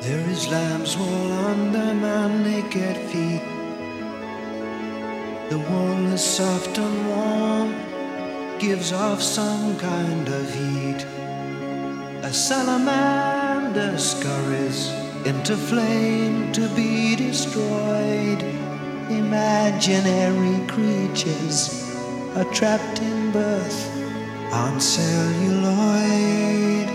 There is lamb's wool under my naked feet. The wool is soft and warm, gives off some kind of heat. A salamander scurries into flame to be destroyed. Imaginary creatures are trapped in birth on celluloid.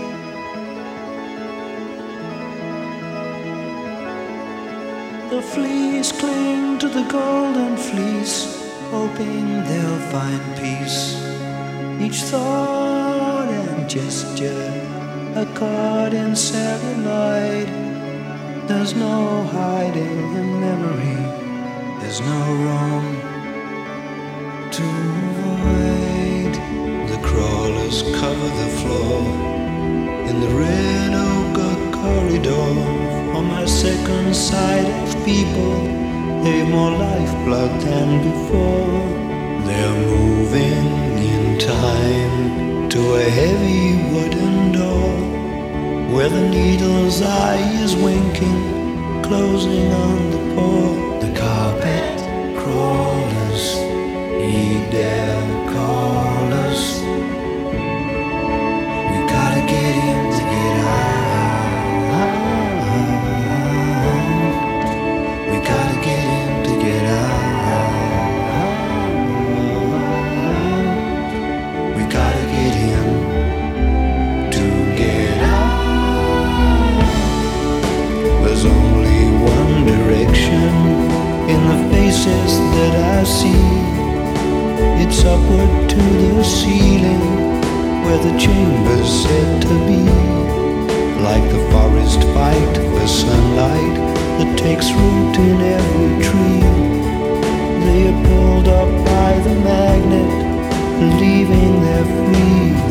The fleas cling to the golden fleece, hoping they'll find peace. Each thought and gesture a caught in celluloid. There's no hiding in memory, there's no room to avoid. The crawlers cover the floor in the red ochre corridor. On my second sight of people, they've more lifeblood than before. They're moving in time to a heavy wooden door, where the needle's eye is winking, closing on the pore. The carpet crawlers heed their callers. We gotta get in to get out. We gotta get in to get out. We gotta get in to get out. There's only one direction in the faces that I see. It's upward to the ceiling, where the chamber's said to be. Like the forest fight for sunlight that takes root in every tree. They are pulled up by the magnet, believing they're free.